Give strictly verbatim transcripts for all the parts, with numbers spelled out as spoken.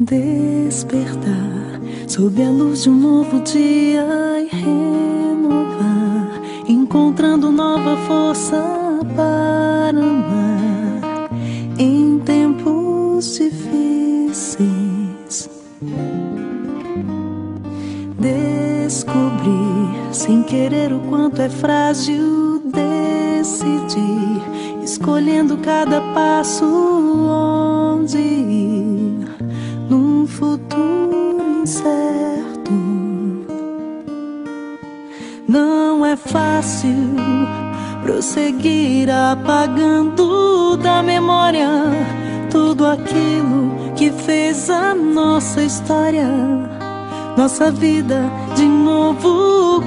Despertar sob a luz de um novo dia e renovar, encontrando nova força para amar em tempos difíceis. Descobrir sem querer o quanto é frágil decidir, escolhendo cada passo onde ir num futuro incerto. Não é fácil prosseguir apagando da memória tudo aquilo que fez a nossa história, nossa vida de novo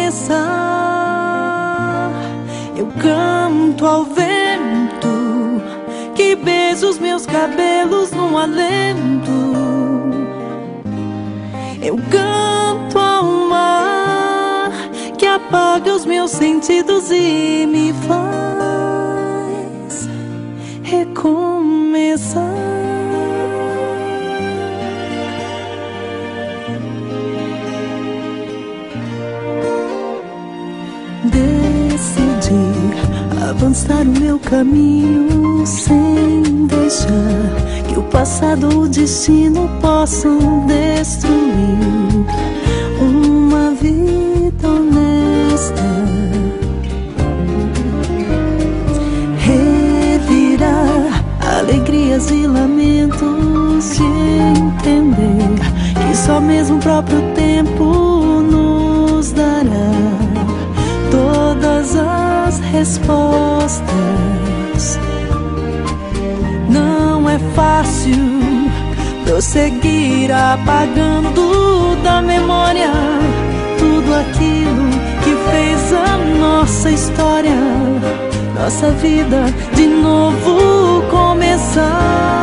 começar. Eu canto ao vento que beija os meus cabelos num alento. Eu canto ao mar que apaga os meus sentidos e me faz recomeçar. Decidi avançar o meu caminho sem deixar que o passado ou o destino possam destruir uma vida honesta. Revirar alegrias e lamentos e entender que só mesmo o próprio tempo nos dará todas as respostas. Não é fácil prosseguir apagando da memória tudo aquilo que fez a nossa história, nossa vida de novo começar.